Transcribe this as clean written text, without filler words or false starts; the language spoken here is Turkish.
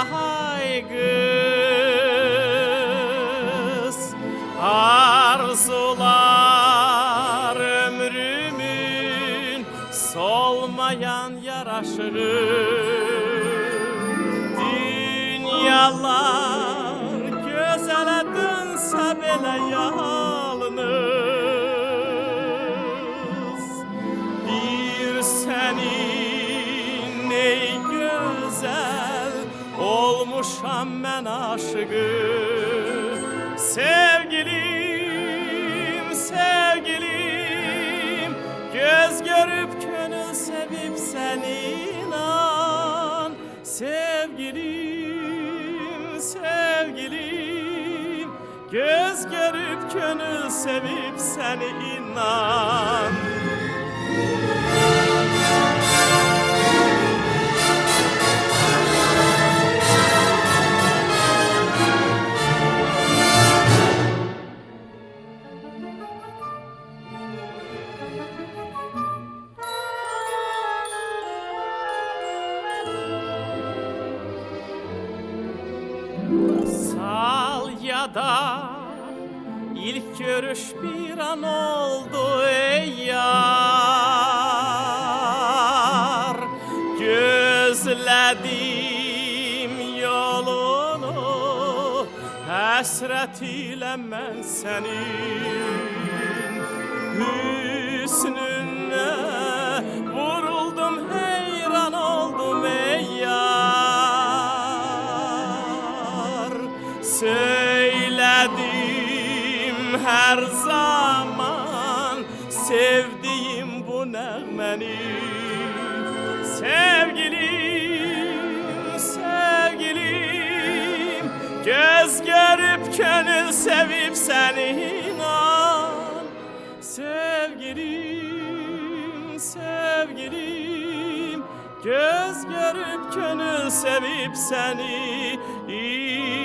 hay kız. Arzular ömrümün solmayan yaraşığı. Dünyalar gözele dönse bile yalnız. Bir senin ey güzel olmuşam ben aşığı. Sevgilim, sevgilim, göz görüp gönül sevip seni inan. Sevgilim, sevgilim, göz görüp gönül sevip seni inan. Sal ya da ilk görüş bir an oldu ey yar. Gözledim yolunu hasret ile ben senin hüsnüne vuruldum, heyran oldum ey yar. Söyledim her zaman sevdiğim bu nəğməni. Sevgilim, sevgilim, göz görüp gönül sevip seni inan. Sevgilim, sevgilim, göz görüp gönül sevip seni inan.